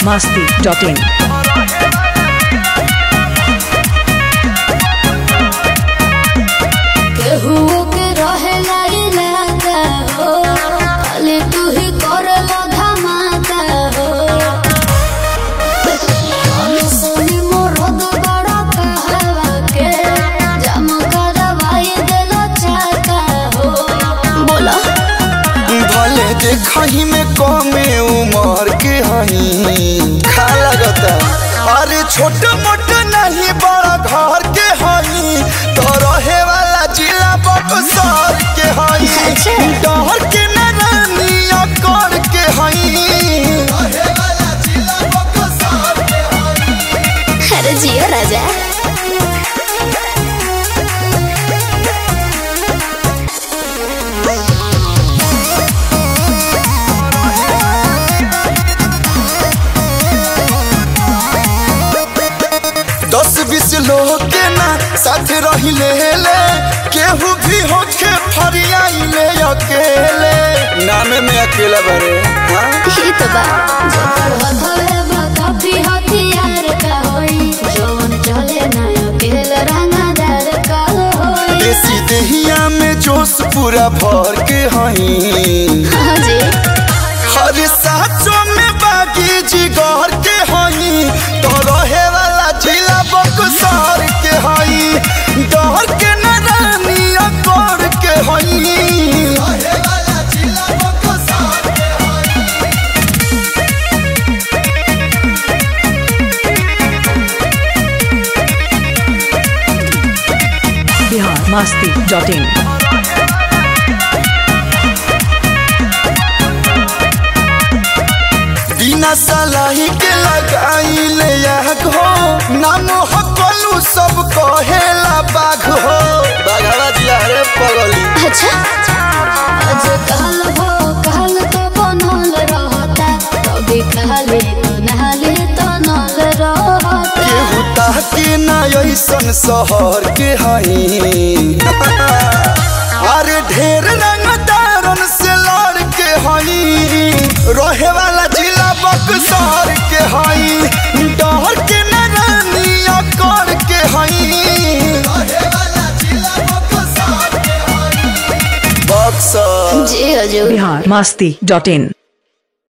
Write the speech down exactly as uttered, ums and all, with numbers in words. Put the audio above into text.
masti dot in. देखही में कमे उम्र के हई खा लगता अरे छोट मोट नहीं बड़ा घर के हई तो रहे वाला जिला बक्सर के हई डर के नानिया कर के हई रहे वाला जिला बक्सर के हई अरे जियो राजा दस बीस लोग के ना साथ रही ले ले केहू भी होके फरियाई ले अकेले नामे में अकेला बरे हां ये तो बा जब हथले बा काफी हथियार का होई जोन चले ना अकेला रंगदार का होई देसी दहिया में जोश पूरा भर के हई हां जी हर साचो में बागी जिगर के हई तो रहे वाला जिला बक्सर के हई डर के नानिया कर के हई रहे वाला जिला बक्सर के hii bihar masti dot in. बिना सलाही के लगाई ले आग हो नाम हकलू सब कहेला बाघ हो बाघवा जिला रे पगली अच्छा आज काल हो काल तो बनल रहता कभी काले तो नाले तो नल रहता केहू ताके ना ऐसन शहर के हई अरे ढेर रंगदारन से लड़ के हई रहे वाला जिला बक्सर के हई डर के नानिया कर के हई रहे वाला जिला बक्सर के हई बक्सर जी हजूर bihar masti dot in.